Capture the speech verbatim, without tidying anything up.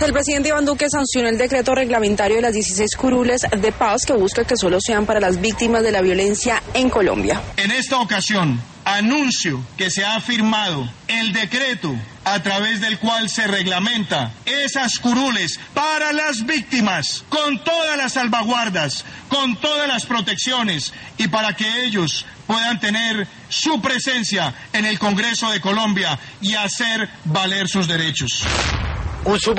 El presidente Iván Duque sancionó el decreto reglamentario de las dieciséis curules de paz que busca que solo sean para las víctimas de la violencia en Colombia. En esta ocasión, anuncio que se ha firmado el decreto a través del cual se reglamenta esas curules para las víctimas, con todas las salvaguardas, con todas las protecciones, y para que ellos puedan tener su presencia en el Congreso de Colombia y hacer valer sus derechos.